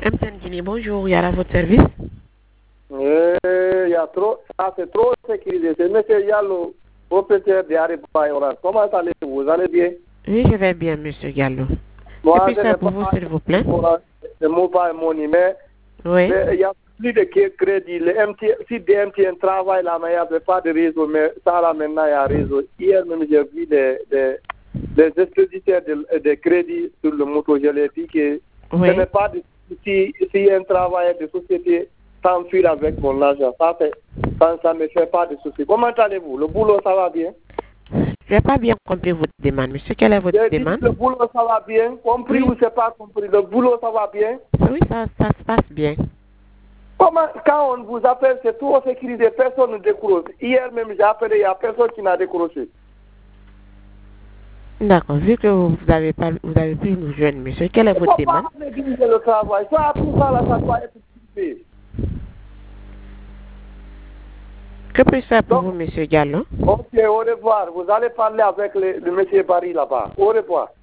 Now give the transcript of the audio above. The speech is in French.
MTN Guinée, bonjour, il y a à votre service. Il y a trop, ça c'est trop sécurisé. C'est M. Yallo, propriétaire de Hariba Orange. Comment allez-vous? Vous allez bien? Oui, je vais bien, monsieur Gallo. Moi, Que puis-je faire pour vous, s'il vous plaît? Le mobile money, mais Oui. il y a plus de crédit. Si DMTN travaille là, mais il n'y avait pas de réseau, mais ça là maintenant il y a réseau. Hier même j'ai vu des expéditeurs de crédit sur le moto. Je l'ai dit que Oui. ce n'est pas de si un travailleur de société s'enfuir avec mon argent. Ça ne fait pas de souci. Comment allez-vous? Le boulot, ça va bien? Je n'ai pas bien compris votre demande. Monsieur, quelle est votre demande? Le boulot, ça va bien? Compris ou c'est pas compris? Le boulot, ça va bien? Oui, ça se passe bien. Comment, quand on vous appelle, c'est tout sécurisé, personne ne décroche. Hier même, j'ai appelé, il n'y a personne qui n'a décroché. D'accord. Vu que vous avez pu nous joindre, monsieur, quelle est votre demande? Il faut pas négliger le travail. Ça, tout ça, là, ça doit être sécurisé. Que puis-je faire pour vous, monsieur Gallo? Ok, au revoir. Vous allez parler avec le monsieur Barry là-bas. Au revoir.